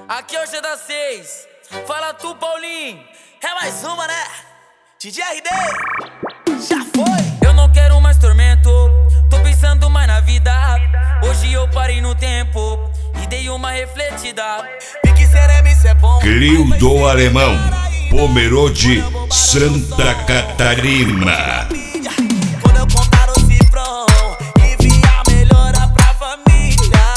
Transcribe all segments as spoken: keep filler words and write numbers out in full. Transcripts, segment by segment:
Aqui é o G da seis. Fala tu, Paulinho. É mais uma, né? D J R D. Já foi. Eu não quero mais tormento. Tô pensando mais na vida. Hoje eu parei no tempo e dei uma refletida. Vi que ser M C é bom. Crio do Alemão, Pomerode, Santa Catarina. Quando eu contar o cifrão e vi a melhora pra família.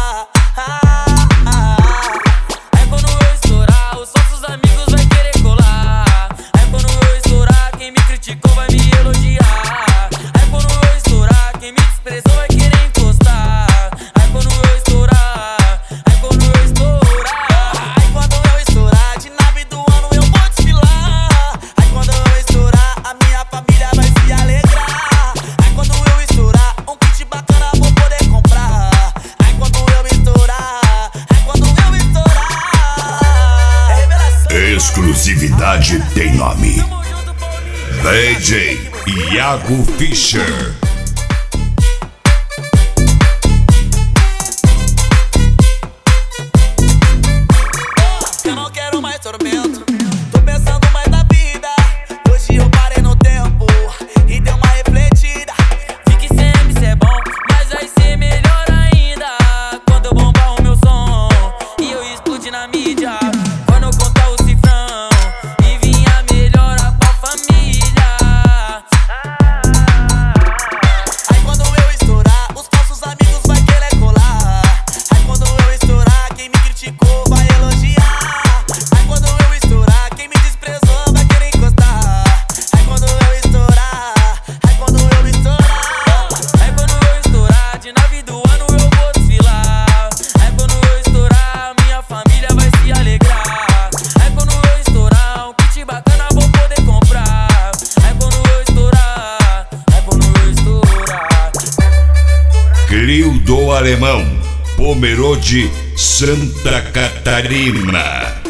Aí quando eu estourar, os nossos amigos vai querer colar. Aí quando eu estourar, quem me criticou vai me elogiar. Aí quando eu estourar, quem me desprezou vai querer encostar. Aí quando eu estourar, aí quando eu estourar, Aí quando eu estourar, de nave do ano eu vou desfilar. Aí quando eu estourar, a minha família vai se alegrar. Aí quando eu estourar, um kit bacana vou poder comprar. Aí quando eu estourar, aí quando eu estourar, é revelação. Exclusividade tem nome: tamo junto, Paulinho. D J Iago Fischer. Eu não quero mais tormento. Tô pensando mais na vida. Hoje eu parei no tempo e dei uma refletida. Vi que ser M C é bom, mas vai ser melhor ainda quando eu bombar o meu som e eu explodir na mídia. Quando eu contar o cifrão e vir a melhora pra família. Aí quando eu estourar, os nossos amigos vai querer colar. Aí quando eu estourar, quem me criticou vai elogiar. Aí quando eu estourar, quem me desprezou vai querer encostar. Aí quando eu estourar, aí quando eu estourar, Aí quando eu estourar, de nave do ano eu vou desfilar. Aí quando eu estourar, minha família vai se alegrar. Aí quando eu estourar, um kit bacana vou poder comprar. Aí quando eu estourar, aí quando eu estourar. Crio do Alemão, Pomerode, Santa Catarina.